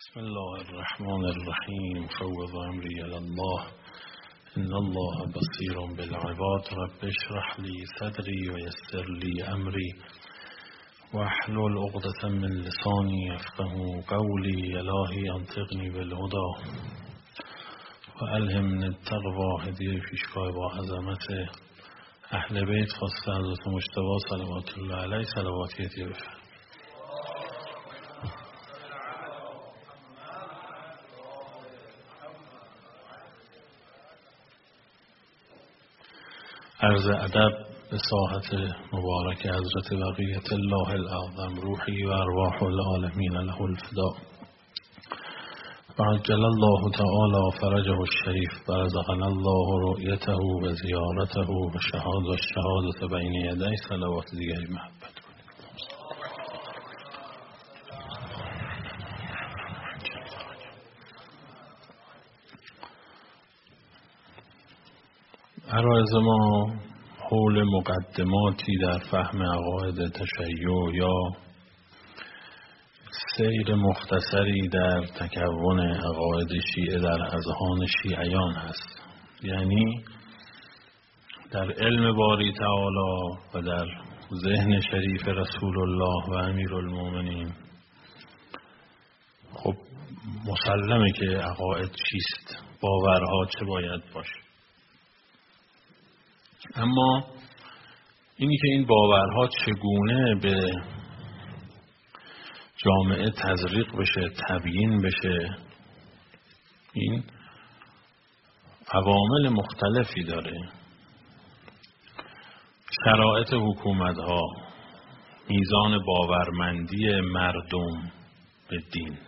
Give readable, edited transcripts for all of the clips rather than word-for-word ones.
بسم الله الرحمن الرحیم. فوض امری الی الله ان الله بصیر بالعباد. رب اشرح لی صدری و یسر لی امری واحلل عقدة من لسانی یفقهوا قولی. الهی انطقنی بالهدی و الهمنی التقوی. هدیه پیشگاه با عظمت اهل بیت خاصه حضرت مجتبی صلوات الله علیه صلواتی هدیه بفرمایید. عرض ادب به ساحت مبارک حضرت بقیت الله الاعظم روحی و ارواح العالمین له الفدا و عجل الله تعالی فرجه الشریف و رزقنا الله رؤیته و زیارته و شهادت بین یدی. صلوات دیگری محبت کنید. عرایض ما حول مقدماتی در فهم عقاید تشیع یا سیر مختصری در تکون عقاید شیعه در اذهان شیعیان هست. یعنی در علم باری تعالی و در ذهن شریف رسول الله و امیرالمومنین خب مسلمه که عقاید چیست، باورها چه باید باشه. اما اینی که این باورها چگونه به جامعه تزریق بشه، تبیین بشه، این عوامل مختلفی داره. شرایط حکومت‌ها، میزان باورمندی مردم به دین،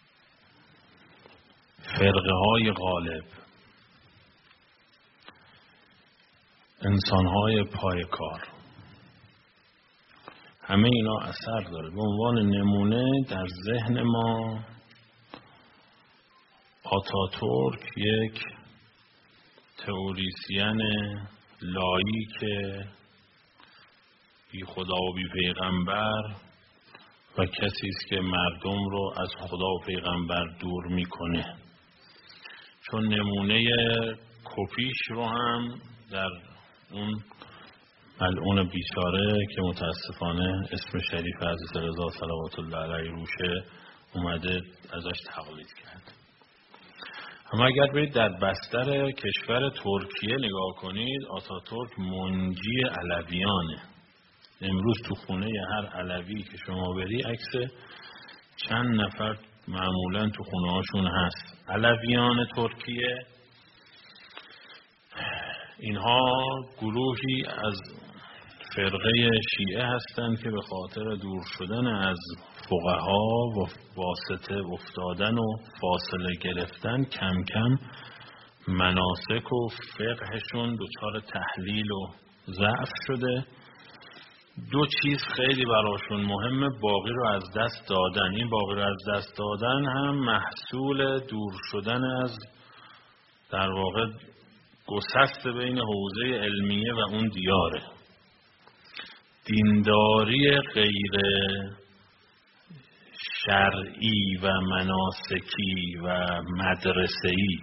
فرقه‌های غالب، انسان‌های پایکار، همه اینا اثر داره. به عنوان نمونه در ذهن ما آتاتورک یک تئوریسین لاییک بی خدا و بی پیغمبر و کسی است که مردم رو از خدا و پیغمبر دور میکنه. چون نمونه کپیش رو هم در اون ملعون بیچاره که متاسفانه اسم شریف حضرت رضا صلوات الله علیه روشه اومده ازش تقلید کرد. اما اگر برید در بستر کشور ترکیه نگاه کنید، آتاتورک منجی علویانه. امروز تو خونه هر علوی که شما بری عکس چند نفر معمولا تو خونه هاشون هست. علویان ترکیه اینها گروهی از فرقه شیعه هستند که به خاطر دور شدن از فقها و واسطه افتادن و فاصله گرفتن کم کم مناسک و فقهشون دچار تحلیل و ضعف شده. دو چیز خیلی براشون مهمه، باقی رو از دست دادن. این باقی رو از دست دادن هم محصول دور شدن از در واقع گسست بین حوزه علمیه و اون دیاره. دینداری غیر شرعی و مناسکی و مدرسه‌ای.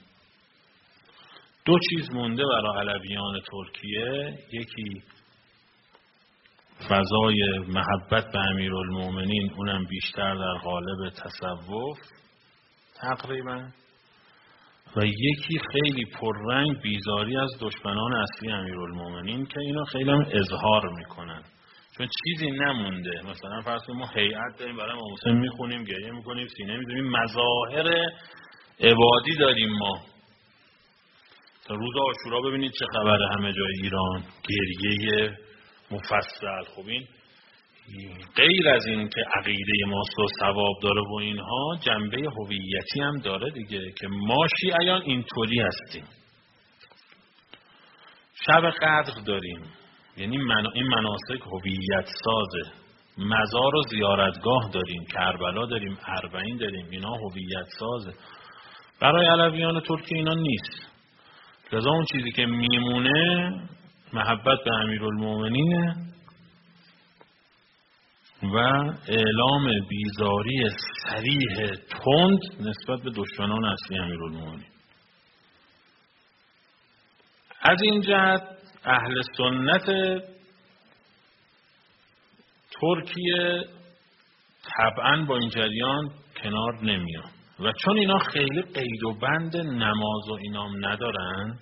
دو چیز مونده برای علویان ترکیه، یکی فضای محبت به امیرالمومنین، اونم بیشتر در قالب تصوف تقریبا، و یکی خیلی پررنگ بیزاری از دشمنان اصلی امیرالمومنین که اینو خیلی هم اظهار میکنن، چون چیزی نمونده. مثلا فرض کنیم ما هیئت داریم برای امام حسین میخونیم، گریه میکنیم، سینه میزنیم، مظاهر عبادی داریم ما. تا روز عاشورا ببینید چه خبره همه جای ایران، گریه مفصل. خب این غیر از این که عقیده ماست و ثواب داره و اینها، جنبه هویتی هم داره دیگه، که ما شیعیان اینطوری هستیم. شب قدر داریم، یعنی این مناسک هویت سازه. مزار و زیارتگاه داریم، کربلا داریم، اربعین داریم، اینا هویت سازه. برای علویان ترکی اینا نیست. لذا اون چیزی که میمونه محبت به امیرالمومنینه و اعلام بیزاری صریح تند نسبت به دشمنان اصلی امیرالمومنین. از این جهت اهل سنت ترکیه طبعاً با این جریان کنار نمیان و چون اینا خیلی قید و بند نماز و اینام ندارن،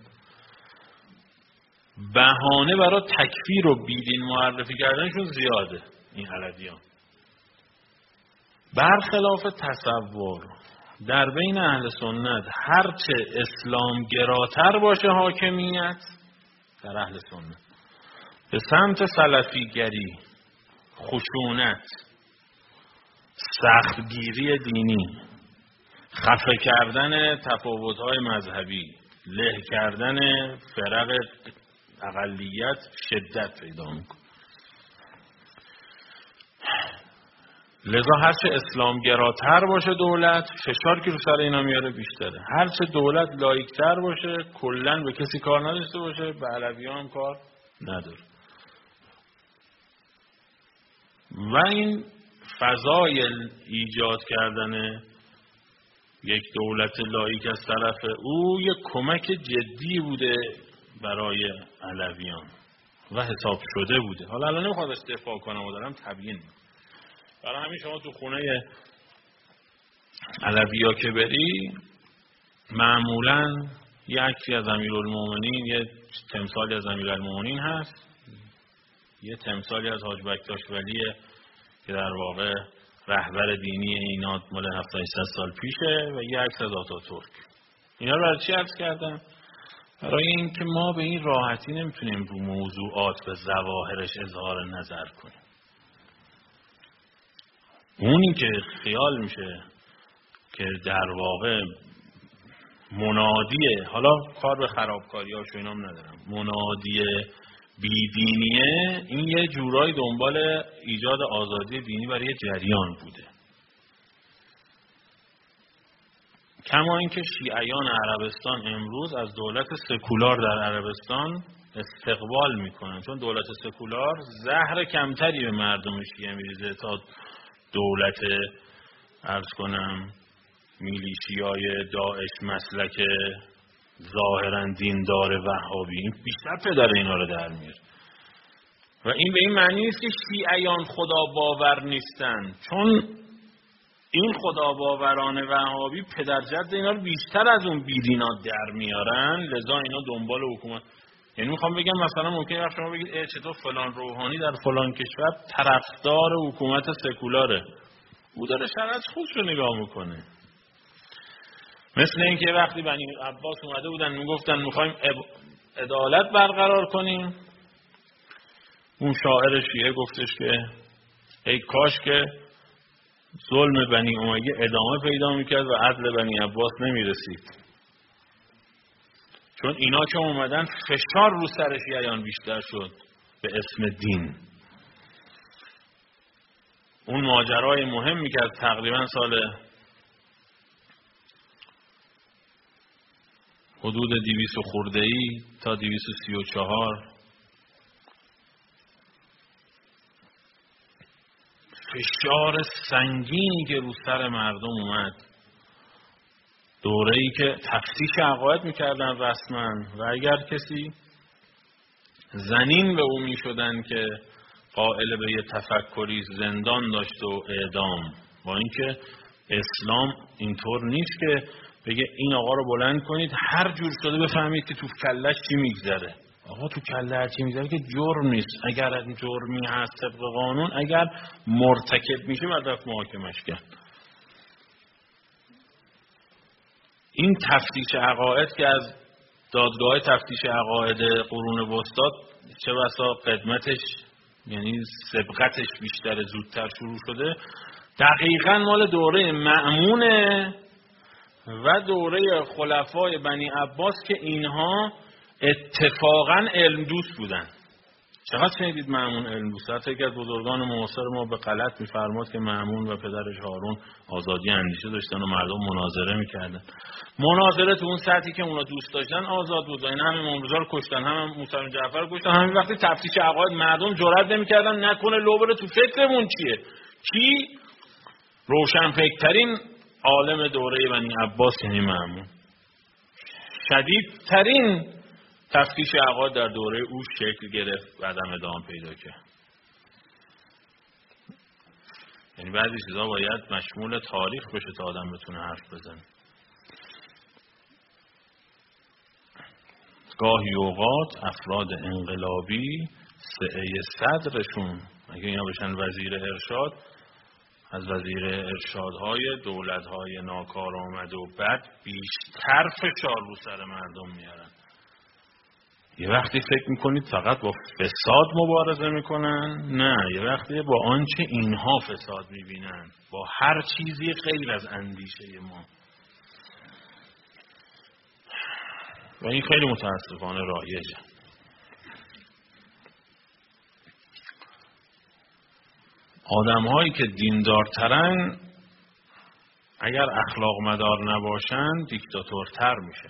بهانه برای تکفیر و بیدین معرفی کردنشون زیاده. این علویان برخلاف تصور در بین اهل سنت هرچه اسلام گراتر باشه حاکمیت در اهل سنت به سمت سلفیگری، خشونت، سختگیری دینی، خفه کردن تفاوت‌های مذهبی، له کردن فرق اقلیت شدت پیدا میکنه. لذا هرچه اسلامگراتر باشه دولت، فشار که رو سر اینا میاره بیشتره. هرچه دولت لایکتر باشه، کلن به کسی کار نداشته باشه، به علویان هم کار نداره. و این فضای ایجاد کردن یک دولت لایک از طرف او یک کمک جدی بوده برای علویان و حساب شده بوده. حالا الان نمیخواد استفاده کنم و دارم تبیین میکنم. برای همین شما تو خونه علویا که بری معمولاً یه عکسی از امیرالمومنین، یه تمثالی از امیرالمومنین هست، یه تمثالی از حاج بکتاش ولیه که در واقع رهبر دینی اینا مال 700 سال پیشه، و یه عکس از آتاتورک. اینا رو برای چی عکس کردن؟ برای اینکه ما به این راحتی نمیتونیم رو موضوعات و ظواهرش اظهار نظر کنیم. اونی که خیال میشه که در واقع منادیه، حالا کار به خرابکاریاش و اینام ندارم، منادی بیدینیه، این یه جورایی دنبال ایجاد آزادی دینی برای جریان بوده. کما اینکه شیعیان عربستان امروز از دولت سکولار در عربستان استقبال میکنن، چون دولت سکولار زهر کمتری به مردم شیعه میریزه تا دولت عرض کنم میلیشیای داعش مسلک ظاهرا دیندار وهابی، بیشتر پدر اینا رو در میاره. و این به این معنی نیست که شیعیان خدا باور نیستن، چون این خدا باوران وهابی پدرجد اینا رو بیشتر از اون بیدینات در میارن، لذا اینا دنبال حکومت. یعنی میخوام بگم مثلا ممکنه شما بگید چطور فلان روحانی در فلان کشور طرفدار حکومت سکولاره، او داره شرط خودش رو نگاه میکنه. مثل اینکه وقتی بنی عباس اومده بودن میگفتن میخوایم عدالت برقرار کنیم، اون شاعر شیعه گفتش که ای کاش که ظلم بنی امیه ادامه پیدا میکرد و عدل بنی عباس نمیرسید، چون اینا که اومدن فشار رو سر شیعیان بیشتر شد به اسم دین. اون ماجرای مهمی که از تقریبا سال حدود 200 خورده‌ای تا 234 فشار سنگینی که رو سر مردم اومد، دوره‌ای که تفتیش عقاید میکردن رسما، و اگر کسی زنین به او میشدن که قائل به یه تفکری زندان داشت و اعدام. با اینکه اسلام اینطور نیست که بگه این آقا رو بلند کنید هر جور شده بفهمید که تو کلش چی میگذره. آقا تو کله چی میگذره که جرم نیست، اگر جرمی هست طبق قانون، اگر مرتکب میشه باید رفت محاکمش کرد. این تفتیش عقاید که از دادگاه تفتیش عقاید قرون وسطا چه بسا قدمتش یعنی سبقتش بیشتر زودتر شروع شده، دقیقاً مال دوره مأمونه و دوره خلفای بنی عباس که اینها اتفاقاً علم دوست بودن. چقدر شنیدید مأمون علم دوست؟ حتی یکی از بزرگان معاصر ما به غلط می‌فرماد که مأمون و پدرش هارون آزادی اندیشه داشتن و مردم مناظره می‌کردن. مناظره تو اون سطحی که اونا دوست داشتن آزاد بود. این همین امروزا رو کشتن، هم موسی بن جعفر رو کشتن. همین وقتی تفتیش عقاید مردم جرئت نمی‌کردن نکنه لو بره تو فکرمون چیه. کی روشنفکرترین عالم دوره بنی عباس یعنی مأمون. شدیدترین تفتیش عقاید در دوره او شکل گرفت، بعدم ادامه پیدا کرد. یعنی بعضی چیزا باید مشمول تاریخ بشه تا آدم بتونه حرف بزنه. گاهی اوقات افراد انقلابی سعی صدرشون اگه اینا بشن وزیر ارشاد، از وزیر ارشادهای دولتهای ناکارآمد و بد بیشتر فشار رو سر مردم میارن. یه وقتی فکر میکنید فقط با فساد مبارزه میکنن، نه، یه وقتی با آنچه اینها فساد میبینن، با هر چیزی غیر از اندیشه ما. و این خیلی متاسفانه رایجه. آدم هایی که دیندارترن اگر اخلاق مدار نباشن دیکتاتورتر میشه.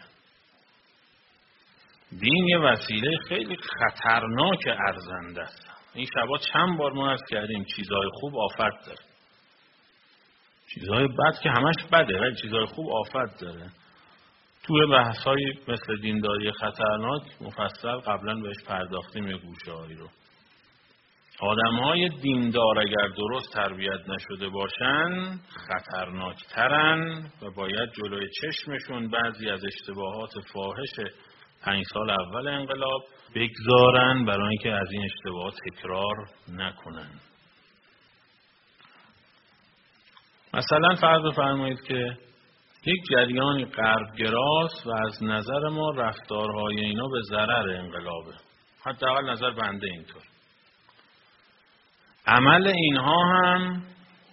دین یه وسیله خیلی خطرناک ارزنده است. این شبا چند بار ما عرض کردیم چیزهای خوب آفت داره، چیزهای بد که همش بده ولی چیزهای خوب آفت داره. توی بحث‌های مثل دینداری خطرناک مفصل قبلا بهش پرداختیم یه گوشه‌هایی رو. آدم‌های دیندار اگر درست تربیت نشده باشن خطرناکترن و باید جلوی چشمشون بعضی از اشتباهات فاحش 5 سال اول انقلاب بگذارن برای اینکه از این اشتباهات تکرار نکنن. مثلا فرض بفرمایید که یک جریانی غربگراست و از نظر ما رفتارهای اینا به ضرر انقلابه، حداقل نظر بنده اینطور. عمل اینها هم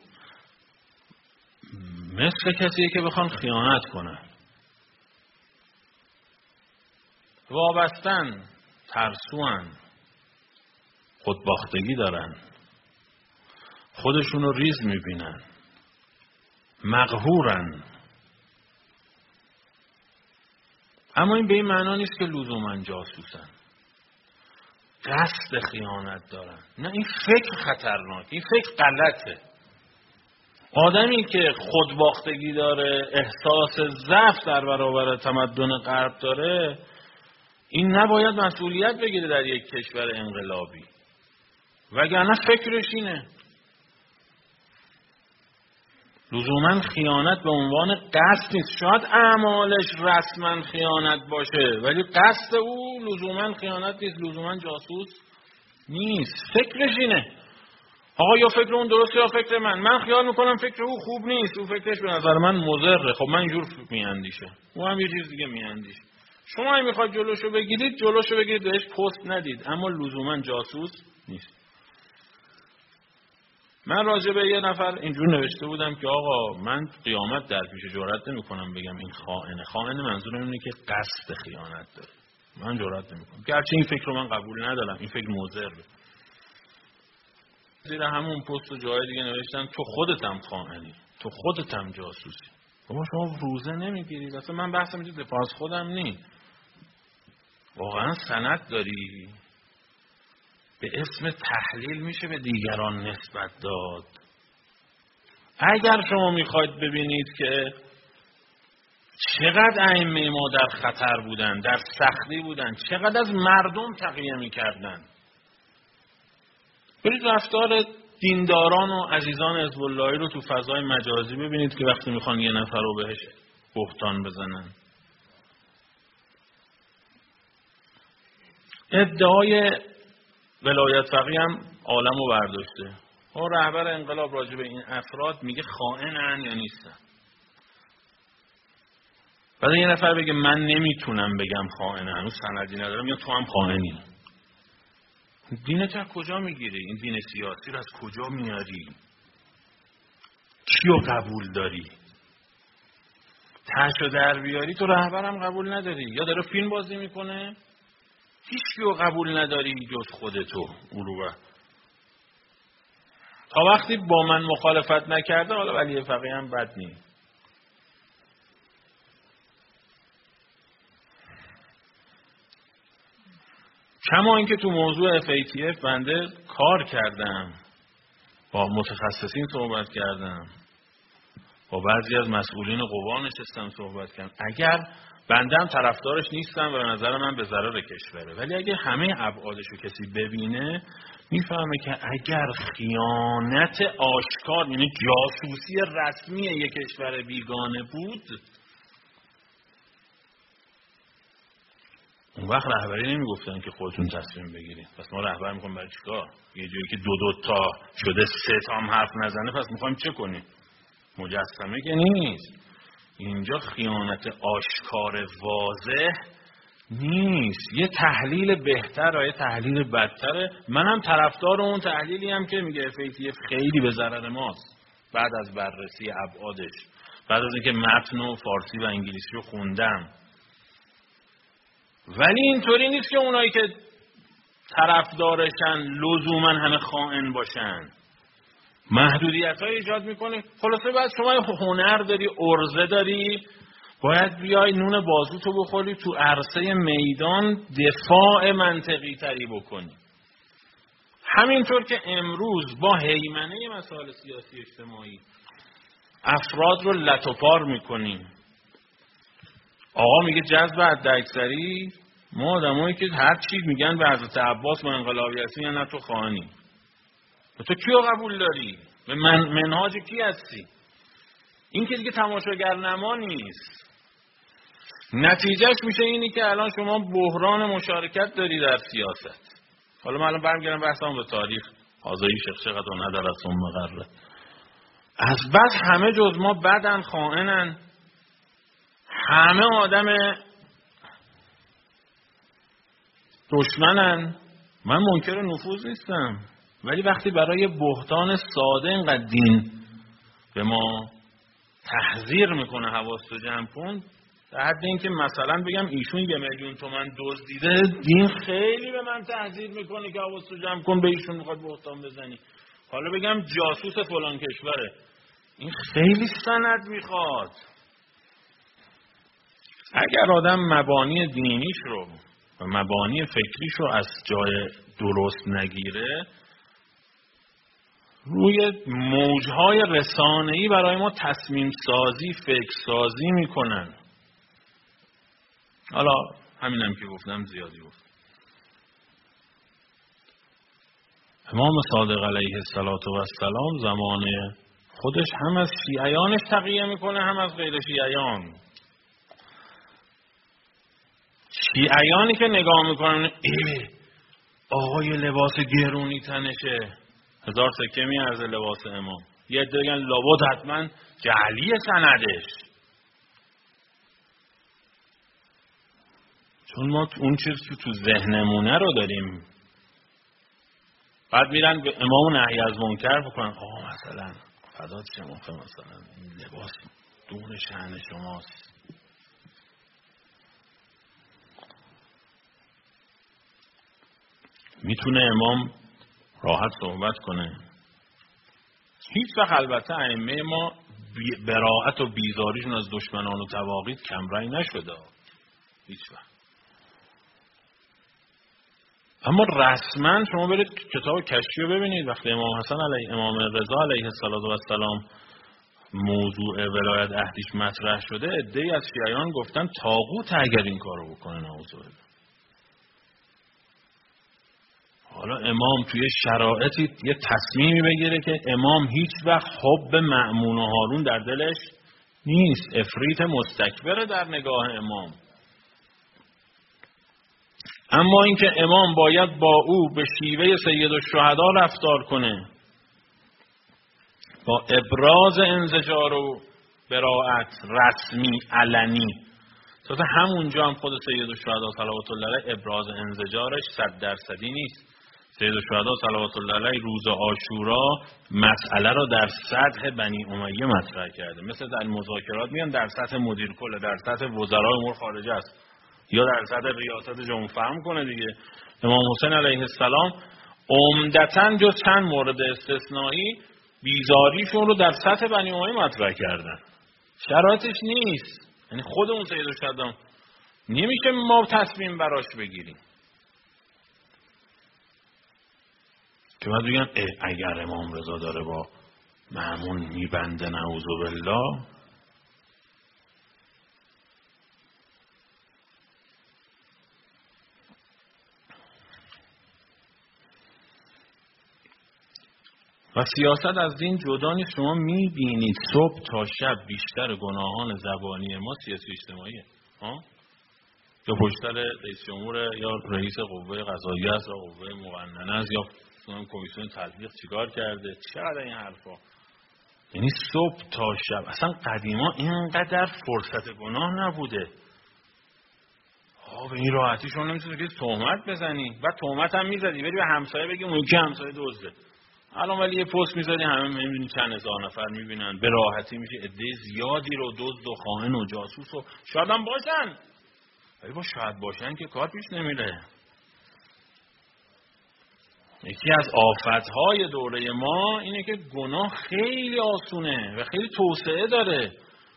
مثل کسیه که بخوان خیانت کنن، وابستن، ترسوان، خودباختگی دارن، خودشونو ریز میبینن، مقهورن. اما این به این معنا نیست که لزوماً جاسوسن، قصد خیانت دارن. نه، این فکر خطرناک، این فکر غلطه. آدمی که خودباختگی داره، احساس ضعف در برابر تمدن غرب داره، این نباید مسئولیت بگیره در یک کشور انقلابی، وگرنه فکرش اینه. لزوماً خیانت به عنوان قصد نیست. شاید اعمالش رسما خیانت باشه ولی قصد او لزوماً خیانت نیست، لزوماً جاسوس نیست. فکرش اینه. آقا یا فکر اون درسته یا فکر من خیال میکنم فکر او خوب نیست، او فکرش به نظر من مضره، خب من اینجور میاندیشه، او هم یه چیز دیگه میاندیشه. شما هم میخواید جلوشو بگیرید بهش پست ندید، اما لزوماً جاسوس نیست. من راجع به یه نفر اینجور نوشته بودم که آقا من قیامت در پیش جرئت نمی‌کنم بگم این خائنه. خائن منظورم اینه که قصد خیانت داره. من جرئت نمی‌کنم. گرچه این فکر رو من قبول ندارم، این فکر مضره. زیر همون پست و جای دیگه نوشتن تو خودت هم خائنی، تو خودت هم جاسوسی. بابا شما روزه نمیگیرید. اصلا من بحثم اینجا دفاع از خودم نیست. واقعا سند داری؟ به اسم تحلیل میشه به دیگران نسبت داد. اگر شما میخواید ببینید که چقدر ائمه ما در خطر بودن، در سختی بودن، چقدر از مردم تقیه میکردن، برید رفتار دینداران و عزیزان حزب اللهی رو تو فضای مجازی ببینید که وقتی میخوان یه نفر رو بهش بهتان بزنن. ادعای ولایت فقیه هم عالمو برداشته. رهبر انقلاب راجع به این افراد میگه خائنن یا نیستن. بعد یه نفر بگه من نمیتونم بگم خائنه، هنوز سندی ندارم، یا تو هم خائنی. دینت از کجا میگیری؟ این دین سیاسی رو از کجا میاری؟ کیو قبول داری؟ تاشو در بیاری تو رهبرم قبول نداری. یا داره فیلم بازی میکنه هیچ کیو قبول نداری جز خودتو. اروبه تا وقتی با من مخالفت نکرده، حالا ولی فقیه هم بد نیست. کما اینکه تو موضوع FATF بنده کار کردم، با متخصصین صحبت کردم، با بعضی از مسئولین قوا نشستم صحبت کردم. اگر بنده هم طرفدارش نیستم و به نظر من به ضرر کشوره، ولی اگه همه ابعادشو کسی ببینه میفهمه که اگر خیانت آشکار، یعنی جاسوسی رسمی یک کشور بیگانه بود، اون وقت رهبری نمیگفتن که خودتون تصمیم بگیرید. پس ما رهبر میخوایم برای چیکار؟ یه جایی که دو تا شده 3 تا هم حرف نزنه، پس میخوایم چه کنیم؟ مجسمه که نیست. اینجا خیانت آشکار واضح نیست. یه تحلیل بهتر و یه تحلیل بدتره. منم طرفدار اون تحلیلی هم که میگه FATF خیلی به ضرر ماست بعد از بررسی ابعادش، بعد از اینکه متن و فارسی و انگلیسی رو خوندم. ولی اینطوری نیست که اونایی که طرفدارشن لزوما همه خائن باشن. محدودیت‌های ایجاد میکنه. خلاصه بعد شما هنر داری، عرضه داری، باید بیای نون بازوتو بخوری، تو عرصه میدان دفاع منطقی تری بکنی. همینطور که امروز با هیمنه مسائل سیاسی اجتماعی افراد رو لطوپار میکنیم. آقا میگه جذب حداکثری، ما آدمایی که هر چی میگن به حضرت عباس ما انقلابی هستیم یا نه تو خائنی. تو کیو قبول داری؟ به منهاج کی هستی؟ این که دیگه تماشاگر نما نیست. نتیجهش میشه اینی که الان شما بحران مشارکت داری در سیاست. حالا من الان برمیگردم بحثم به تاریخ. آزایی شخشقت و ندارد ثم غره. از بس همه جز ما بدن، خائنن، همه آدم دشمنن. من منکر نفوذ نیستم، ولی وقتی برای بهتان ساده اینقدر دین به ما تحذیر میکنه حواستو جمع کن، در حد این که مثلا بگم ایشون 1,000,000 تومان دزدیده، دین خیلی به من تحذیر میکنه که حواستو جمع کن، به ایشون میخواد بهتان بزنی. حالا بگم جاسوس فلان کشوره، این خیلی سند میخواد. اگر آدم مبانی دینیش رو و مبانی فکریش رو از جای درست نگیره، روی موجهای رسانه‌ای برای ما تصمیم سازی، فکر سازی میکنن. حالا همینم که گفتم زیادی گفتم. امام صادق علیه السلام زمان خودش هم از شیعیانش تقیه میکنه، هم از غیر شیعیان. شیعیانی که نگاه میکنن آقای لباس گرونی تنشه، 1000 سکه میارزه لباس امام. یه عده بگن لابد حتما جعلی سندش، چون ما اون چیزی که تو ذهنمونه رو داریم. بعد میرن به امام نهی از منکر بکنن، آقا مثلا فدات شما، مثلا این لباس دون شأن شماست. میتونه امام راحت صحبت کنه. هیچ وقت البته ائمه ما براءت و بیزاریشون از دشمنان و تواغیت کمرنگ نشده، هیچ وقت. اما رسما شما برید کتاب کشفی رو ببینید، وقتی امام رضا علیه السلام موضوع ولایت عهدیش مطرح شده، عده‌ای از شیعیان گفتن طاغوت اگر این کارو بکنه، نعوذ بالله. حالا امام توی شرایطی یه تصمیمی بگیره که امام هیچ وقت حب مأمون و هارون در دلش نیست، افریط مستکبره در نگاه امام. اما اینکه امام باید با او به شیوه سید الشهدا رفتار کنه، با ابراز انزجار و براءت رسمی علنی. تازه همونجا هم خود سید الشهدا صلوات الله علیه ابراز انزجارش 100% نیست. سید الشهدا صلوات الله علیه روز عاشورا مسئله رو در سطح بنی امیه مطرح کرده. مثل در مذاکرات میان در سطح مدیر کل، در سطح وزرای امور خارجه است. یا در سطح ریاست جمهوری فهم کنه دیگه. امام حسین علیه السلام عمدتاً جز چند مورد استثنایی بیزاریشون رو در سطح بنی امیه مطرح کردن. شرایطش نیست. یعنی خودمون سیدالشهدان نمیشه ما تصمیم براش بگیریم که بعد بگن اگر امام رضا داره با مأمون میبنده نعوذ بالله. و سیاست از دین جدا نیست. شما میبینید صبح تا شب بیشتر گناهان زبانی ما سیاسی اجتماعیه. یا پشتر رئیس جمهور یا رئیس قوه قضاییه است یا قوه مقننه است یا کمیسیون تطبیق چیکار کرده، چقدر این حرفا. یعنی صبح تا شب. اصلا قدیما اینقدر فرصت گناه نبوده. به این راحتی شما نمیتونی که تهمت بزنی. بعد تهمت هم میزدی بری به همسایه بگی اون یکی همسایه دزده. الان ولی یه پست میذاری همه میبینی چند هزار نفر میبینن، به راحتی میشه عده زیادی رو دزد و خائن و جاسوس و شاید هم باشن. ولی با شاید باشن که کار پیش نمیره. یکی از آفتهای دوره ما اینه که گناه خیلی آسونه و خیلی توسعه داره.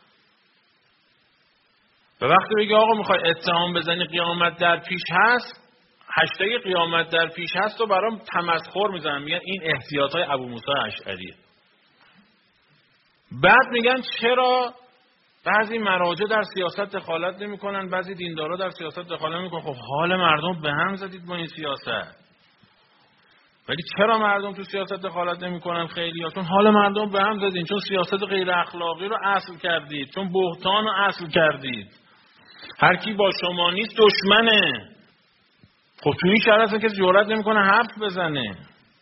و وقتی بگی آقا میخوای اتهام بزنی قیامت در پیش هست، هشتگ قیامت در پیش هست و برام تمسخر میزنن، میگن این احتیاطهای ابو موسی اشعریه. بعد میگن چرا بعضی مراجع در سیاست دخالت نمیکنن، بعضی دیندارا در سیاست دخالت نمیکنن. خب حال مردم به هم زدید با این سیاست. ولی چرا مردم تو سیاست دخالت نمیکنن؟ خیلی چون حال مردم به هم زدین، چون سیاست غیر اخلاقی رو اصل کردید، چون بهتان رو اصل کردید. هر کی با شما نیست دشمنه. خب تو این شرایط اصلا کسی جرئت نمیکنه حرف بزنه.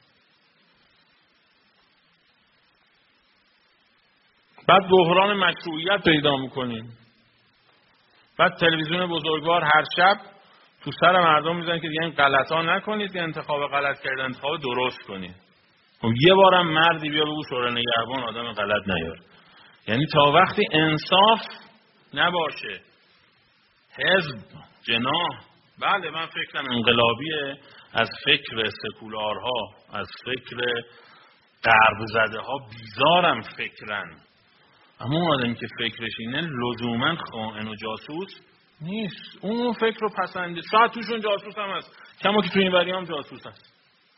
بعد بحران مشروعیت پیدا میکنیم. بعد تلویزیون بزرگوار هر شب تو سر مردم میزنن که دیگه این غلطا نکنید، که انتخاب غلط کردن انتخاب درست کنید. خب یه بارم مردی بیا بگو شورای نگهبان آدم غلط نیار. یعنی تا وقتی انصاف نباشه، حزب، جناح، بله من فکرم انقلابیه، از فکر سکولارها، از فکر غرب زده ها بیزارم فکرن. اما اون آدمی که فکرش اینه لزوما خائن و جاسوس نیست. اون فکر رو پسندید. شاید توشون جاسوس هم هست، کما که تو این وری هم جاسوس هست.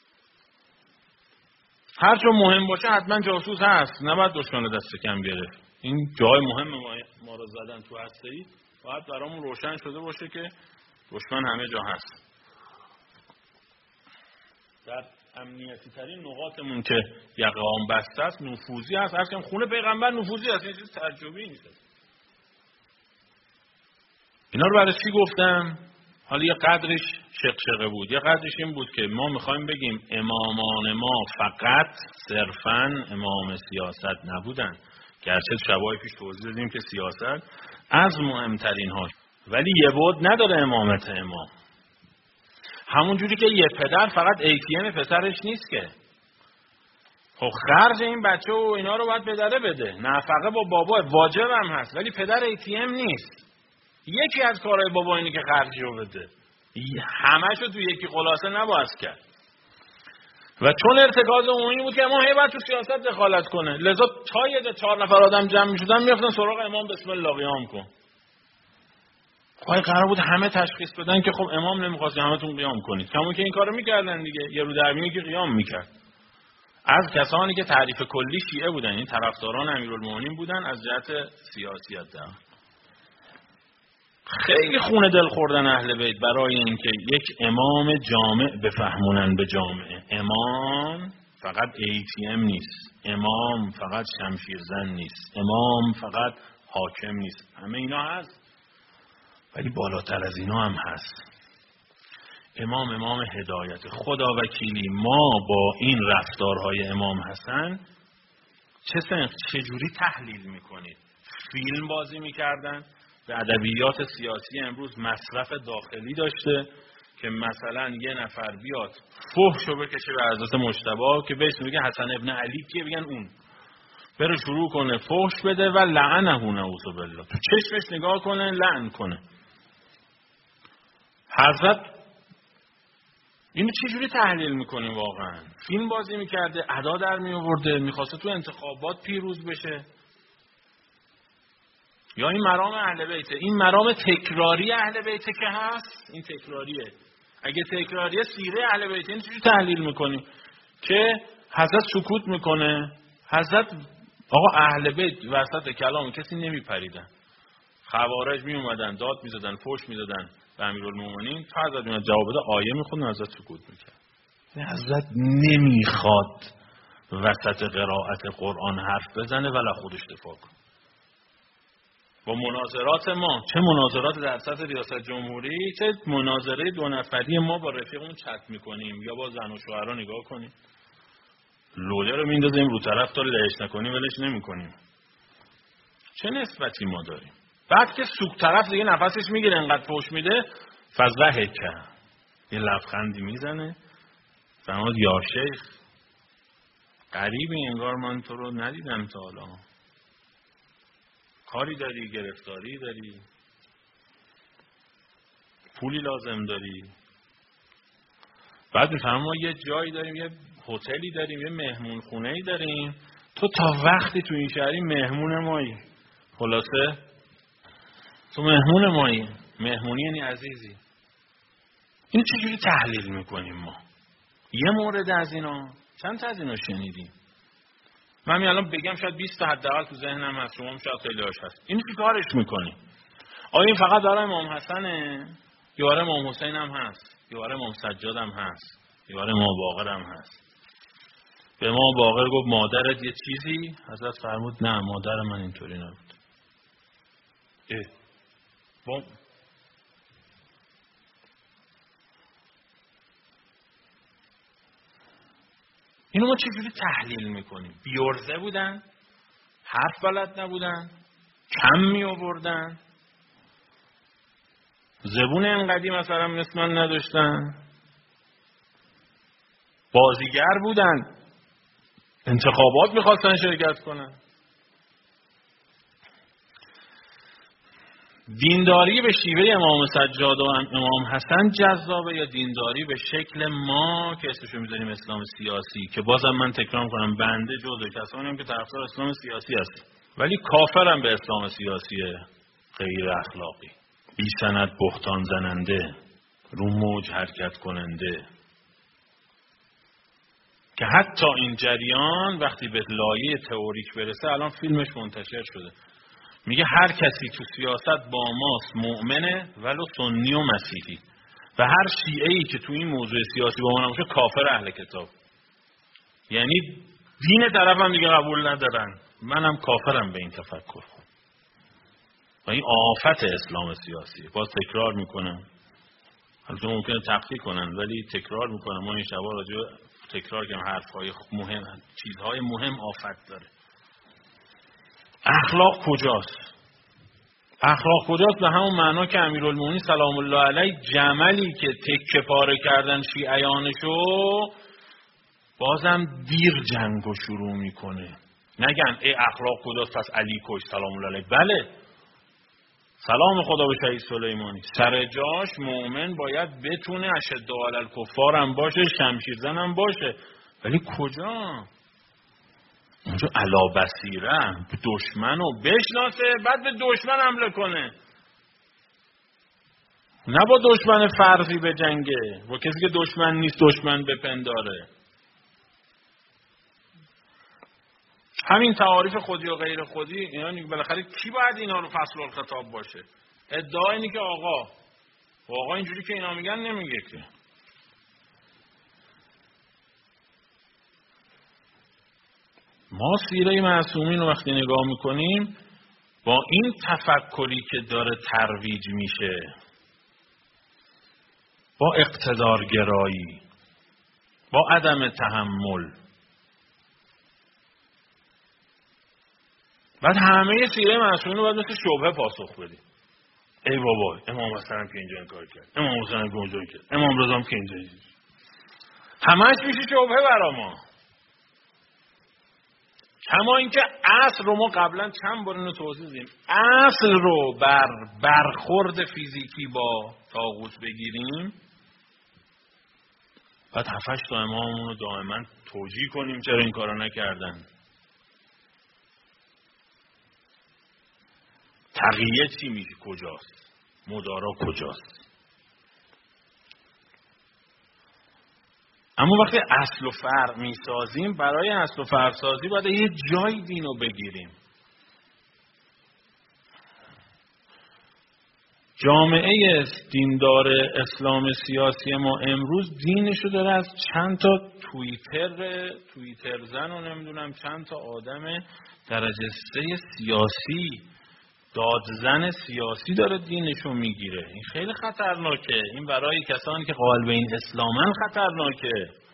هر جا مهم باشه حتما جاسوس هست. نباید دشمن دست کم گرفت. این جای مهم ما رو زدن تو هسته‌ای، باید برامون روشن شده باشه که دشمن همه جا هست. در امنیتی ترین نقاطمون که یقه‌ام بسته است نفوذی هست. هر کم خونه پیغمبر نفوذی هست. این چیز تعجبی نیست. اینا رو برای چی گفتم؟ حالا یه قدرش شقشقه بود، یه قدرش این بود که ما میخوایم بگیم امامان ما فقط صرفاً امام سیاست نبودن، گرچه شبای پیش توضیح دادیم که سیاست از مهمترین ها، ولی یه بود نداره امامت امام. همون جوری که یه پدر فقط ATM پسرش نیست که. خب خرج این بچه و اینا رو باید پدره بده، نفقه با بابا واجب هم هست، ولی پدر ATM نیست. یکی از کارهای بابا اینه که خرجی رو بده، همه‌شو تو یکی خلاصه نباید کرد. و چون ارتکاز عمومی بود که امام هی باید تو سیاست دخالت کنه، لذا تا یه 4 نفر آدم جمع می‌شدن می‌رفتن سراغ امام بسم الله قیام کن. خواهی قرار بود همه تشخیص بدن که خب امام نمیخواست همتون قیام کنید، کما که این کارو میکردن دیگه. یه رو دربینی که قیام میکرد از کسانی که تعریف کلی شیعه بودن، این طرفداران امیرالمومنین بودن از جهت سیاسیت. خیلی خونه دل خوردن اهل بیت برای اینکه یک امام جامع بفهمونن به جامعه. امام فقط ATM نیست، امام فقط شمشیرزن نیست، امام فقط حاکم نیست. همه اینا هست، ولی بالاتر از اینا هم هست. امام هدایت. خدا وکیلی ما با این رفتارهای امام حسن چجوری تحلیل میکنید؟ فیلم بازی میکردن. به ادبیات سیاسی امروز مصرف داخلی داشته که مثلا یه نفر بیاد فحشو بکشه به حضرت مجتبی که بهش میگه حسن ابن علی کیه، بگن اون، بره شروع کنه فحش بده و لعنه نعوذ بالله، تو چشمش نگاه کنه لعن کنه. حضرت اینو چجوری تحلیل میکنیم واقعا؟ فیلم بازی میکرده، ادا در میآورده، میخواسته تو انتخابات پیروز بشه؟ یا این مرام اهل بیته؟ این مرام تکراری اهل بیته که هست، این تکراریه. اگه تکراریه سیره اهل بیته، این چجوری تحلیل میکنیم؟ که حضرت سکوت میکنه، حضرت آقا اهل بیت وسط کلام کسی نمیپریدن، خوارج می اومدن داد میزدن، فحش میدادن به امیرالمومنین، تا حضرت میاد جواب بده آیه میخوند، حضرت سکوت میکرد. حضرت نمیخواد وسط قرائت قرآن حرف بزنه ولی خودش دفاع کنه. با مناظرات ما، چه مناظرات در سطح ریاست جمهوری، چه مناظره دو نفری ما با رفیقمون چت میکنیم یا با زن و شوهرها نگاه کنیم، لوله رو میندازیم رو طرف تا لهش نکنیم ولش نمیکنیم. چه نسبتی ما داریم؟ بعد که سوک طرف دیگه نفسش میگیره انقدر فحش میده، فضحه کرد یه لبخندی میزنه، فرمود یا شیخ غریبی انگار من تو رو ندیدم تا حالا، کاری داری، گرفتاری داری، پولی لازم داری؟ بعد میفهمم ما یه جایی داریم، یه هتلی داریم، یه مهمون خونه‌ای داریم، تو تا وقتی تو این شهری مهمون مایی. خلاصه تو مهمون مایی. مهمونی یعنی عزیزی. اینو چجوری تحلیل میکنیم ما؟ یه مورد از اینا، چند تا از اینا شنیدیم؟ من همین الان بگم شاید 20 تا حداقل تو ذهنم هست، شما هم شاید خیلی هاش هست. اینو چی کارش میکنیم؟ آیا این فقط برای امام حسنه؟ یا برای امام حسین هم هست؟ یا برای امام سجاد هم هست؟ یا برای امام باقر هم هست؟ به امام باقر گفت مادرت یه چیزی، حضرت فرمود نه مادر من اینطوری نبود. اینو ما چجوری تحلیل میکنیم؟ بیورزه بودن؟ حرف بلد نبودن؟ کم می آوردن؟ زبون انقدی مثلا مثل من نداشتن؟ بازیگر بودن؟ انتخابات میخواستن شرکت کنن؟ دینداری به شیوه امام سجاد و امام حسن جذابه یا دینداری به شکل ما که اسمشو میذاریم اسلام سیاسی، که بازم من تکرار کنم بنده جزو کسانی هم که طرفدار اسلام سیاسی هست ولی کافرم به اسلام سیاسی غیر اخلاقی، بی سند بهتان زننده، رو موج حرکت کننده، که حتی این جریان وقتی به لایه تئوریک برسه، الان فیلمش منتشر شده، میگه هر کسی تو سیاست با ماست مؤمنه ولو سنی و مسیحی، و هر شیعه‌ای که تو این موضوع سیاسی با ما نباشه کافر اهل کتاب. یعنی دین طرفم دیگه قبول ندارن، منم کافرم به این تفکر. و این آفت اسلام سیاسی. باز تکرار میکنم، البته ممکنه تقطیع کنن ولی تکرار میکنم، ما این شبا راجع تکرار کنم حرفهای مهم، چیزهای مهم آفت داره. اخلاق کجاست؟ اخلاق کجاست؟ به همون معنا که امیرالمومنین سلام الله علیه جملی که تکه پاره کردن شیعیانشو بازم دیر جنگو شروع میکنه. نگن ای اخلاق کجاست پس علی کش سلام الله علیه. بله، سلام خدا به شهید سلیمانی، سر جاش مؤمن باید بتونه اشد علی الکفار هم باشه، شمشیر زن هم باشه، ولی کجا؟ اونجا علا بصیره دشمنو بشناسه بعد به دشمن حمله کنه، نه با دشمن فرضی به جنگه، با کسی که دشمن نیست دشمن بپنداره. همین تعاریف خودی و غیر خودی، یعنی بالاخره کی باید اینا رو فصل الخطاب باشه؟ ادعا اینی که آقا اینجوری که اینا میگن نمیگه که. ما سیره معصومین رو وقتی نگاه میکنیم با این تفکری که داره ترویج میشه، با اقتدارگرایی، با عدم تحمل، بعد همه سیره معصومین رو باید مثل شبهه پاسخ بدیم. ای بابا امام حسن هم که اینجا این کار کرد، امام حسن هم که اونجا این کرد، امام رضا هم که اینجا این کرد. همهش میشه شبهه برا ما. کما اینکه اصل رو ما قبلا چند بار اینو توضیح دادیم، اصل رو بر برخورد فیزیکی با طاغوت بگیریم، بعد 7-8 تا اماممون رو دائما توجیه کنیم چرا این کارو نکردن. تقیه چی میشه؟ کجاست؟ مدارا کجاست؟ اما وقتی اصل و فرع میسازیم، برای اصل و فرع سازی باید یه جای دین رو بگیریم. جامعه دیندار اسلام سیاسی ما امروز دینشو داره از چند تا توییتر زن و نمیدونم چند تا آدم درجه 3 سیاسی، دادزن سیاسی داره دینشو میگیره. این خیلی خطرناکه. این برای کسانی که قائل به این اسلامن خطرناکه.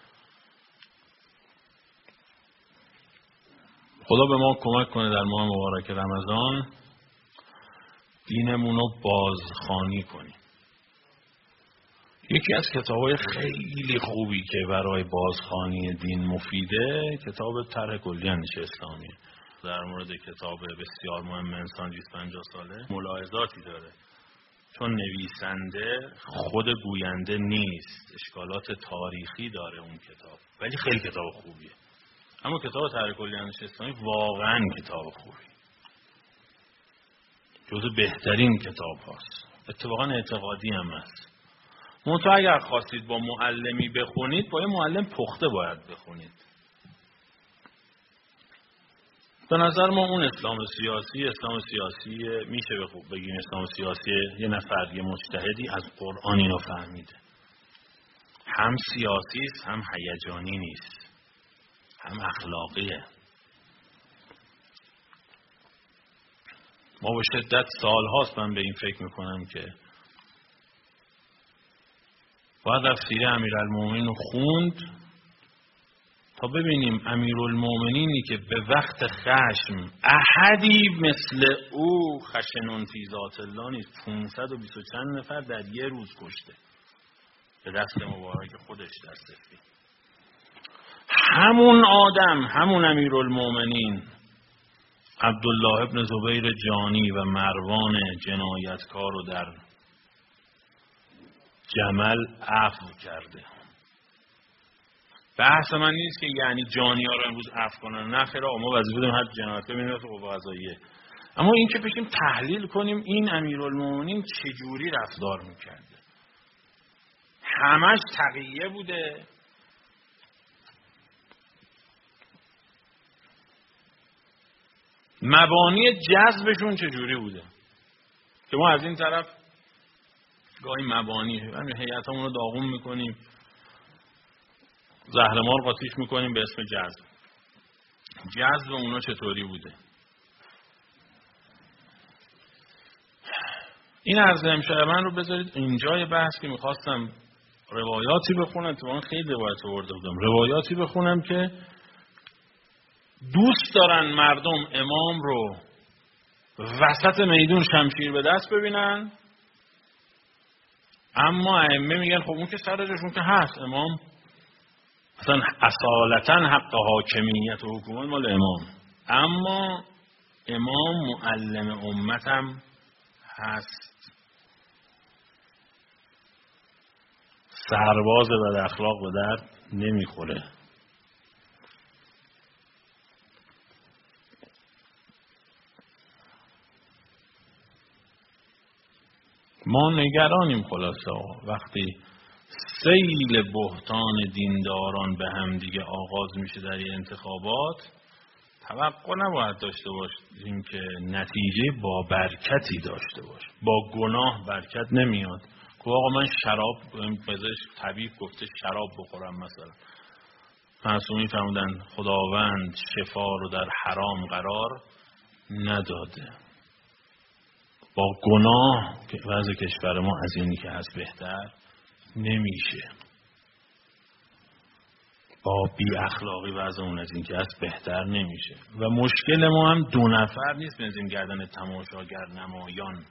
خدا به ما کمک کنه در ماه مبارک رمضان دینمون رو بازخوانی کنیم. یکی از کتاب‌های خیلی خوبی که برای بازخوانی دین مفیده، کتاب طرح کلی اندیشه اسلامیه. در مورد کتاب بسیار مهم انسان 250 ساله ملاحظاتی داره، چون نویسنده خود گوینده نیست، اشکالات تاریخی داره اون کتاب، ولی خیلی کتاب خوبیه. اما کتاب طرح کلی اندیشه اسلامی واقعا کتاب خوبی، جزو بهترین کتاب هاست، اتفاقا اعتقادی هم هست. منتها اگر خواستید با معلمی بخونید، با یه معلم پخته باید بخونید. به نظر ما اون اسلام سیاسی میشه بگیم اسلام سیاسی یه نفر، یه مجتهدی از قرآن اینو فهمیده. هم سیاسی است، هم هیجانی نیست، هم اخلاقیه. ما به شدت سالهاست من به این فکر میکنم که باید از سیره امیرالمومنین رو خوند تا ببینیم امیرالمومنینی که به وقت خشم احدی مثل او خشنون فی ذات الله نیست، 520 چند نفر در یه روز کشته به دست مبارک خودش در صفین. همون آدم، همون امیرالمومنین عبدالله ابن زبیر جانی و مروان جنایتکار رو در جمل عفو کرده. بحث من نیست که یعنی جانی ها رو امروز عفو کنن، نه خیلی، ما وظیفه داریم هر جنایتکار ببینیم تو قوه قضاییه. اما این که بشیم تحلیل کنیم این امیرالمومنین چجوری رفتار میکرده. همش تقیه بوده، مبانی جذبشون چجوری بوده که ما از این طرف گاهی مبانی هیئتمون رو داغون میکنیم، زهرمار قاطیش میکنیم به اسم جذب اونا چطوری بوده. این عرض امشب من رو بذارید اینجای بحث که میخواستم روایاتی بخونم، اتفاقا خیلی روایت آورده بودم، روایاتی بخونم که دوست دارن مردم امام رو وسط میدون شمشیر به دست ببینن، اما ائمه میگن خب اون که سر جاشون که هست، امام اصلا اصالتا حق حاکمیت و حکومت مال امام، اما امام معلم امتم هست. سرباز بد اخلاق به درد نمیخوره. ما نگرانیم خلاصه وقتی سیل بهتان دینداران به هم دیگه آغاز میشه در این انتخابات، توقع نباید داشته باشیم که نتیجه با برکتی داشته باشه. با گناه برکت نمیاد. که آقا من شراب، پزشک طبیب گفته شراب بخورم مثلا، معصومین فرمودن خداوند شفا رو در حرام قرار نداده. با گناه که وضع کشور ما از اینی که هست بهتر نمیشه. با بی اخلاقی وضع اون از این که هست بهتر نمیشه. و مشکل ما هم 2 نفر نیست بنزیم گردن تماشاگر نمایان.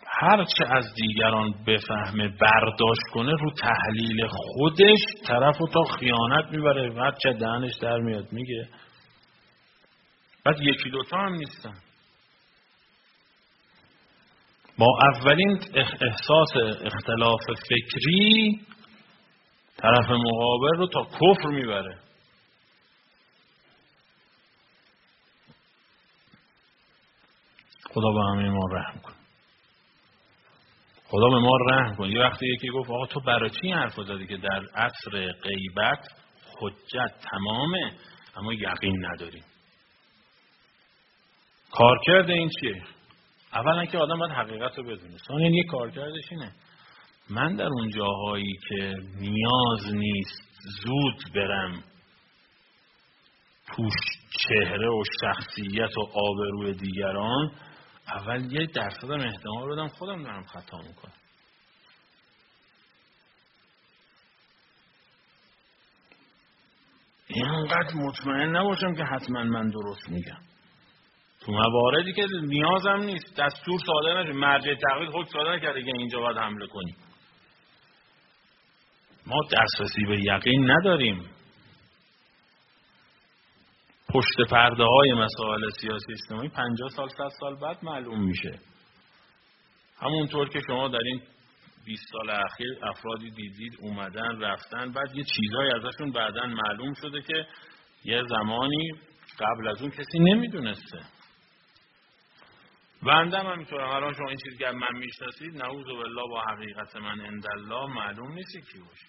هرچه از دیگران بفهمه برداشت کنه، رو تحلیل خودش طرف رو تا خیانت میبره. هرچه دهنش در میاد میگه. بعد یکی دوتا هم نیستن. با اولین احساس اختلاف فکری طرف مقابل رو تا کفر میبره. خدا به همه ما رحم کن. خدا به ما رحم کن. یه وقتی یکی گفت آقا تو برای چی این حرفو زدی که در عصر غیبت حجت تمامه اما یقین نداریم؟ کارکرد این چیه؟ اولا که آدم باید حقیقت رو بدونه. ثانیاً یه کارکردش اینه من در اون جاهایی که نیاز نیست زود برم توش چهره و شخصیت و آبروی دیگران، اول یه درصد هم احتمال بدم خودم دارم خطا میکنم. اینقدر مطمئن نباشم که حتما من درست میگم. تو مواردی که نیازم نیست دستور صادر نشه، مرجع تقلید خود صادر نکرده که اینجا باید حمله کنیم. ما دسترسی به یقین نداریم. پشت پرده های مسائل سیاسی اجتماعی 50 سال 100 سال بعد معلوم میشه. همونطور که شما در این 20 سال اخیر افرادی دیدید اومدن رفتن، بعد یه چیزایی ازشون بعداً معلوم شده که یه زمانی قبل از اون کسی نمیدونسته. بنده هم همینطورم. الان شما این چیزی که من میشناسید نعوذ بالله با حقیقت من عند الله معلوم نیست کی باشه.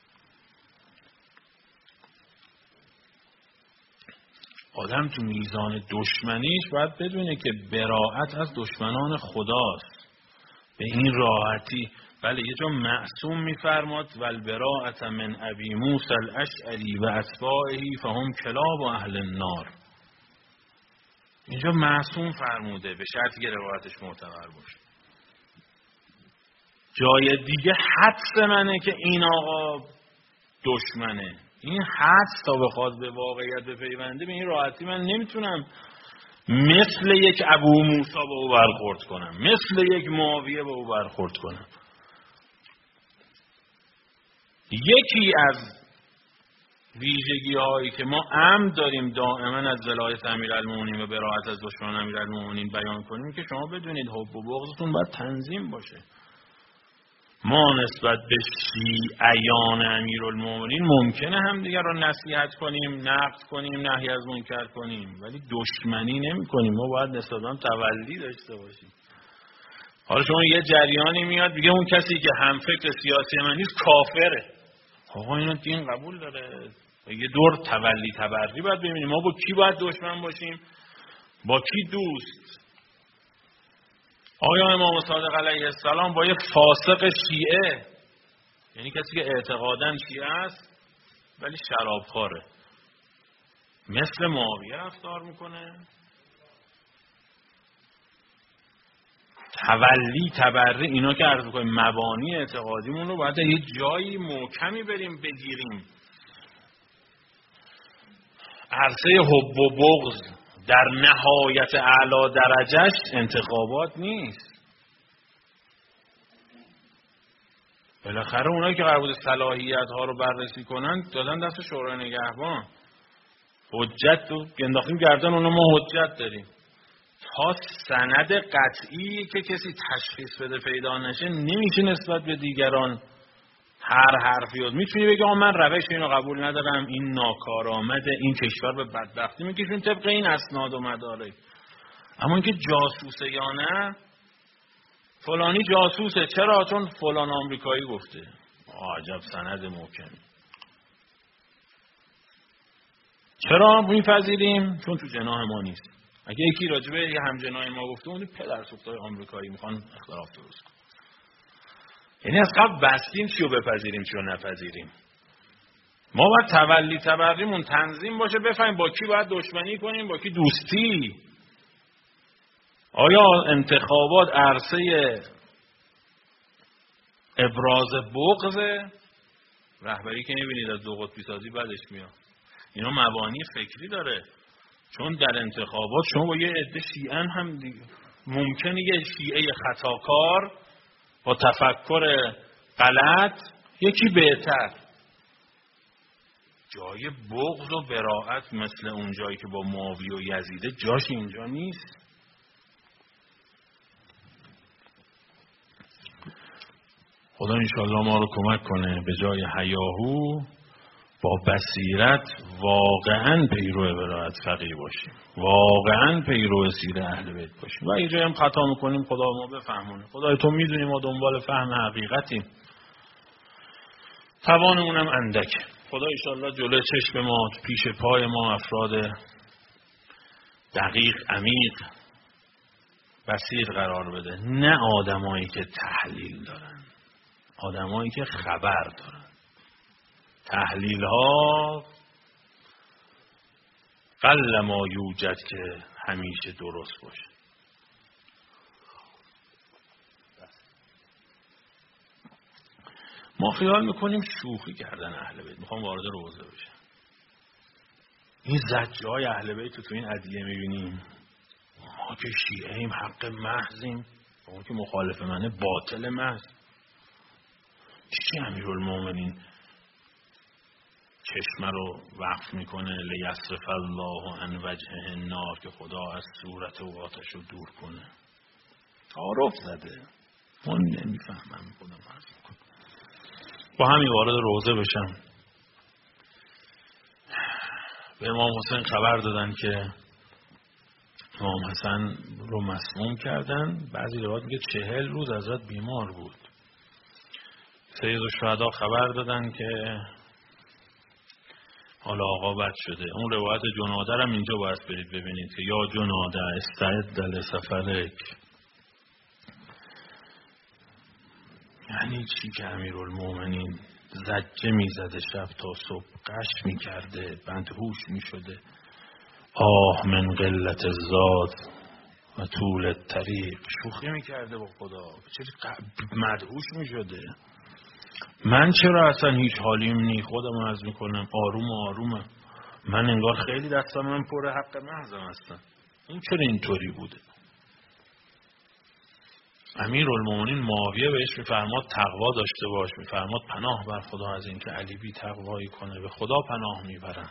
آدم تو میزان دشمنیش باید بدونه که براءت از دشمنان خداست. به این راحتی. بله یه جا معصوم میفرماد والبراءت من ابی موسی الاشعری و اتباعه فهم کلاب اهل النار. اینجا معصوم فرموده به شرطی که روایتش معتبر باشه. جای دیگه حدس منه که این آقا دشمنه. این حدس تا بخواد به واقعیت بپیونده به این راحتی من نمیتونم مثل یک ابو موسی به او برخورد کنم، مثل یک معاویه به او برخورد کنم. یکی از ویژگی هایی که ما امر داریم دائما از ولایت امیرالمومنین و براءت از دشمنان امیرالمومنین بیان کنیم که شما بدونید حب و بغضتون باید تنظیم باشه. ما نسبت به شیعیان امیرالمومنین ممکنه هم دیگر رو نصیحت کنیم، نقد کنیم، نهی از منکر کنیم، ولی دشمنی نمی کنیم. ما باید نسبت به هم تولی داشته باشیم. حالا شما یه جریانی میاد میگه اون کسی که هم فکر سیاسی من نیست کافره. آقا اینو دین قبول داره. یه دور تولی تبری باید ببینیم ما با کی باید دشمن باشیم، با کی دوست. آیا امام صادق علیه السلام با یه فاسق شیعه، یعنی کسی که اعتقاداً شیعه است ولی شرابخواره، مثل معاویه رفتار میکنه؟ تولی تبری اینا که عرض میکنیم مبانی اعتقادیمون رو باید یه جایی محکمی بریم بگیریم. عرصه حب و بغض در نهایت اعلی درجهش انتخابات نیست. بالاخره اونایی که قرار بود صلاحیت ها رو بررسی کنن دادن دست شورای نگهبان. حجت رو انداختیم گردن اونا، ما حجت داریم. تا سند قطعی که کسی تشخیص بده پیدا نشه نمیشه نسبت به دیگران هر حرفی هست. میتونی بگی آقا من روش اینو قبول ندارم، این ناکارآمده، این کشور به بدبختی میکشون طبق این اسناد و مدارک. اما اینکه جاسوسه یا نه، فلانی جاسوسه چرا؟ چون فلان آمریکایی گفته. عجب سند محکمی. چرا میپذیریم؟ چون تو جناح ما نیست. اگه یکی راجبه یه همجناح ما گفته اون پدر سوختای آمریکایی میخوان اختلاف درست کنن. یعنی از قبل بستیم چیو بپذیریم چیو نپذیریم. ما باید تولی تبریمون تنظیم باشه، بفهمیم با کی باید دشمنی کنیم با کی دوستی. آیا انتخابات عرصه ابراز بغض؟ رهبری که میبینید از دو قطبی سازی بعدش میاد. اینا مبانی فکری داره. چون در انتخابات شما با یه عده شیعه هم دیگه ممکنه یه شیعه خطاکار با تفکر غلط یکی بهتر، جای بغض و براءت مثل اون جایی که با معاویه و یزیده جاش اینجا نیست. خدا انشالله ما رو کمک کنه به جای هیاهو با بصیرت واقعا پیرو براءت فقیه باشیم، واقعا پیرو سیر اهل بیت باشیم و اینجا هم خطا میکنیم خدا ما بفهمونه. خدای تو میدونی ما دنبال فهم حقیقتیم، توانمونم اندک. خدا انشالله جلوی چشم ما، پیش پای ما افراد دقیق، عمیق، بصیر قرار بده، نه آدمایی که تحلیل دارن، آدمایی که خبر دارن. تحلیل ها قل ما یوجد که همیشه درست باشه. ما خیال میکنیم شوخی کردن اهل بیت، میخوام وارد روزه بشم. این زجرهای اهل بیت تو این ادعیه میبینیم، ما که شیعه ایم حق محضیم، اون که مخالف منه باطل محض. چی امیرالمومنین چشمه رو وقف میکنه لیصرف الله عن وجهه النار، که خدا از صورت و آتش رو دور کنه. تعارف زده، من نمیفهمم خودم عرض میکنم. با همین وارد روزه بشم. به امام حسین خبر دادن که امام حسن رو مسموم کردن. بعضی روایات میگه 40 روز حضرت بیمار بود. سید الشهدا خبر دادن که حالا آقا بد شده. اون روایت جناده هم اینجا باید برید ببینید که یا جناده استعد لسفرک، یعنی چی که امیرالمومنین زجه میزده شب تا صبح، قش میکرده، بندهوش میشده، آه من قلت الزاد و طول الطریق، شوخی میکرده با خدا، چرا مدهوش میشده. من چرا اصلا هیچ حالیم نی، خودم عرض میکنم آرومه، من انگار خیلی دستم من پر حق محضم هستم. این چرا اینطوری بوده؟ امیرالمومنین معاویه بهش میفرماد تقوا داشته باش، میفرماد پناه بر خدا از این که علی بی تقوایی کنه، به خدا پناه میبرم.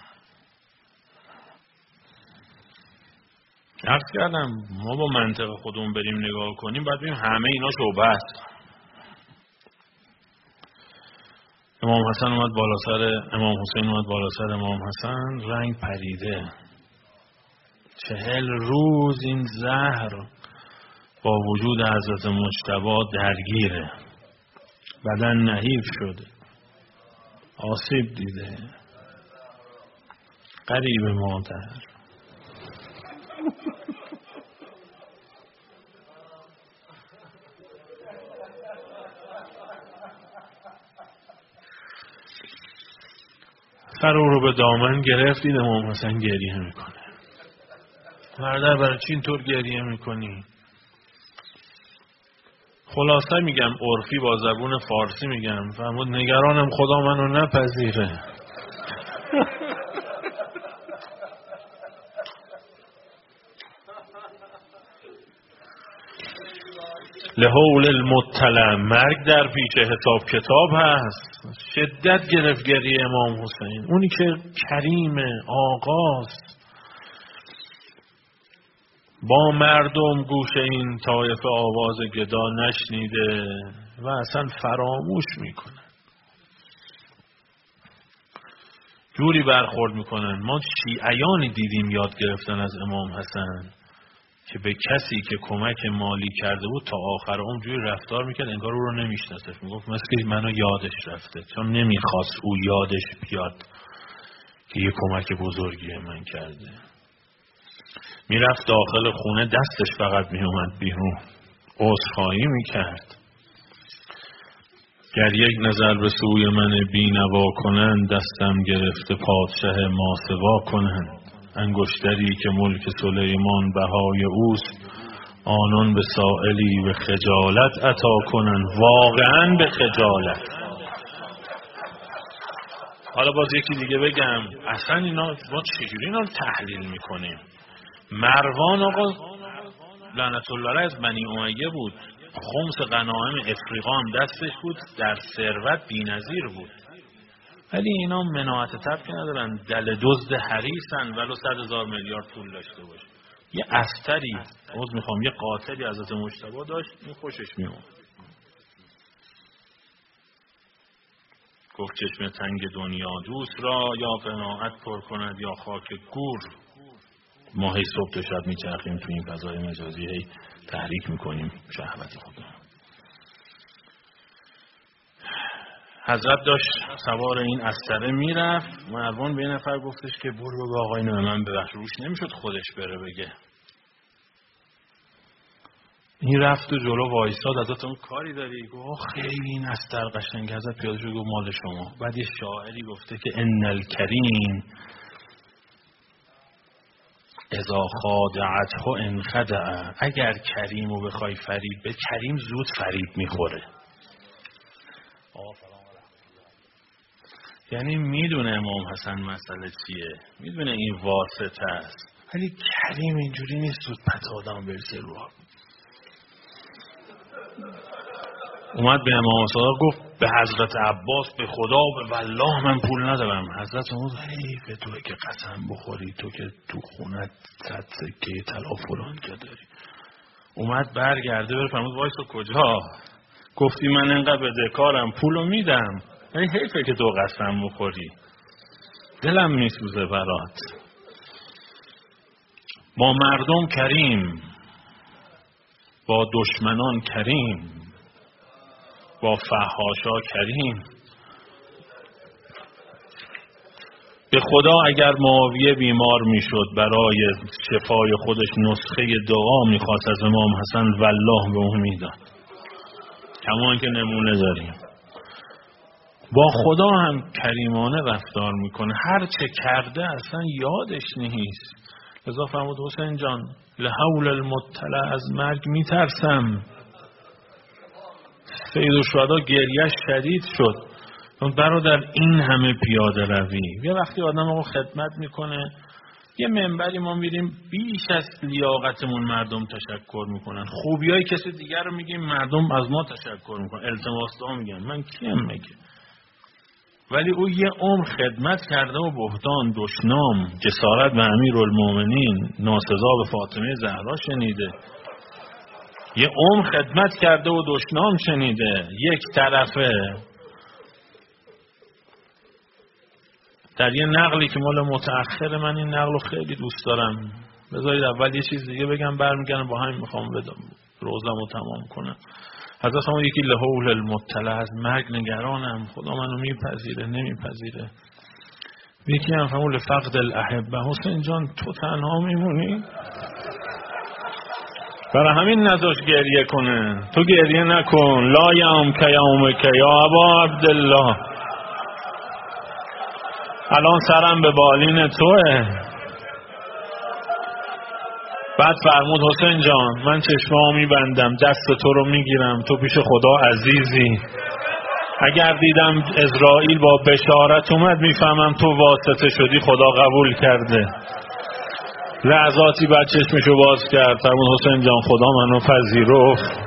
عرض کردم ما با منطق خودمون بریم نگاه کنیم باید ببینیم همه اینا شعبه است. امام حسین اومد بالا سر امام حسین، اومد بالا سر امام حسن، رنگ پریده. 40 روز این زهر با وجود حضرت مجتبی درگیره، بدن نحیف شده، آسیب دیده، غریب مادر. فرو رو به دامن گرفتید، امام حسین گریه میکنه. برادر برای چی اینطور گریه میکنی؟ خلاصه میگم عرفی با زبون فارسی میگم، فرمود نگرانم خدا منو نپذیره. لحول المطلع، مرگ در پیش، حساب کتاب هست. شدت گرفت گریه امام حسین، اونی که کریم آقاست، با مردم گوش این طایفه آواز گدا نشنیده و اصلا فراموش میکنن، جوری برخورد میکنن. ما شیعیانی دیدیم یاد گرفتن از امام حسن که به کسی که کمک مالی کرده بود تا آخر عمر جوری رفتار میکرد انگار او رو نمیشناسه. میگفت مثل منو یادش رفته، چون نمیخواست او یادش بیاد که یه کمک بزرگی من کرده. میرفت داخل خونه، دستش فقط میومد بیرون، عذرخواهی میکرد. گر یک نظر به سوی من بینوا کنند، دستم گرفته پادشه ماسوا کنند. انگشتری که ملک سلیمان بهای اوست، آنان به سائلی به خجالت عطا کنند. واقعا به خجالت. حالا باز یکی دیگه بگم، اصلا اینا ما چجوری اینا رو تحلیل میکنیم؟ مروان آقا لعنت الله علیه از بنی امیه بود، خمس غنایم افریقا هم دستش بود، در ثروت بی‌نظیر بود، ولی اینا مناعت طبع ندارن، دل دزد حریصن ولو 100,000 میلیارد پول داشته باشه. یه استری یه قاتلی حضرت مجتبی داشت، این خوشش میومد. گفت چشم تنگ دنیا دوست را، یا قناعت پر کند یا خاک گور. ما هی صبح تا شب میچرخیم تو این فضای مجازی، هی تحریک میکنیم شهوت خدا. حضرت داشت سوار این استره میرفت، مروان به این نفر گفتش که برو به آقا اینو به من ببخش. روش نمیشد خودش بره بگه. این رفت و جلو وایساد. حضرت اون کاری داری؟ گفت خیلی این استر قشنگه. حضرت پیاده شد گفت مال شما. بعد یه شاعری گفته که ان الکریم اذا خادعته انخدع. اگر کریمو بخوای فریب به، کریم زود فریب میخوره. یعنی میدونه امام حسن مسئله چیه، میدونه این واسطه است، ولی کریم اینجوری نیست زود پت آدم برسه رو. اومد به امام صادق گفت به حضرت عباس به خدا به والله من پول ندارم. حضرت اون حیف توی که قسم بخوری، تو که تو خونت 100 سکه طلا فلان که داری. اومد برگرده بره فرمود وایسا کجا؟ گفتی من انقدر بدهکارم پولو میدم، ولی حیفه که تو قسم بخوری، دلم میسوزه برات. با مردم کریم، با دشمنان کریم، با فحاشا کریم. به خدا اگر معاویه بیمار میشد برای شفای خودش نسخه دعا میخواست از امام حسن، والله به اون میداد. کمان که نمونه داریم. با خدا هم کریمانه رفتار میکنه، هر چه کرده اصلا یادش نیست. لذا فرمود حسین جان لحول المطلع، از مرگ میترسم. سید الشهدا گریهش شدید شد. برادر این همه پیاده روی، یه وقتی آدم آقا خدمت میکنه، یه منبری ما میریم بیش از لیاقتمون مردم تشکر میکنن، خوبیای کسی دیگر رو میگیم مردم از ما تشکر میکنن، التماس دعا میگن، من کیم میگه؟ ولی او یه عمر خدمت کرده و بهتان دشنام جسارت به امیرالمومنین ناسزا به فاطمه زهرا شنیده. یه عمر خدمت کرده و دشنام شنیده. یک طرفه در یه نقلی که مال متأخر، من این نقل رو خیلی دوست دارم، بذارید اول یه چیز دیگه بگم برمیگردم با همین میخوام روزم رو تمام کنم. حضرت همون یکی لحول المطلع، از مرگ نگرانم، خدا منو میپذیره نمیپذیره. یکی هم همون لفقد الاحبه، حسین جان تو تنها میمونی؟ برای همین نذاش گریه کنه. تو گریه نکن. لا یوم که یومک یا ابا عبدالله. الان سرم به بالین توه. بعد فرمود حسین جان من چشمامو میبندم، دست تو رو میگیرم، تو پیش خدا عزیزی. اگر دیدم اسرائیل با بشارت اومد میفهمم تو واسطه شدی، خدا قبول کرده. لحظاتی بعد چشمشو باز کرد، فرمود حسین جان خدا منو پذیرفت.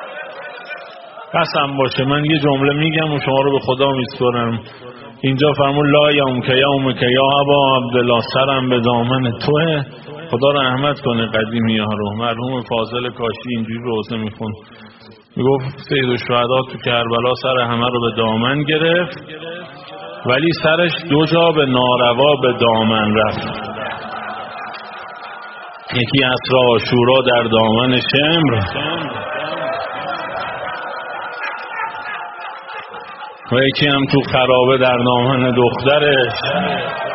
قسم باشه من یه جمله میگم و شما رو به خدا میسپارم. اینجا فرمود لا یوم که یوم که یا ابا عبدالله، سرم به دامن توه. خدا رحمت کنه قدیمی ها رو. مرحوم فاضل کاشی اینجوری روزه میخون، میگفت سید الشهدا تو کربلا سر همه رو به دامن گرفت، ولی سرش دو جا به ناروا به دامن رفت. یکی عصر عاشورا در دامن شمر و یکی هم تو خرابه در دامن دخترش.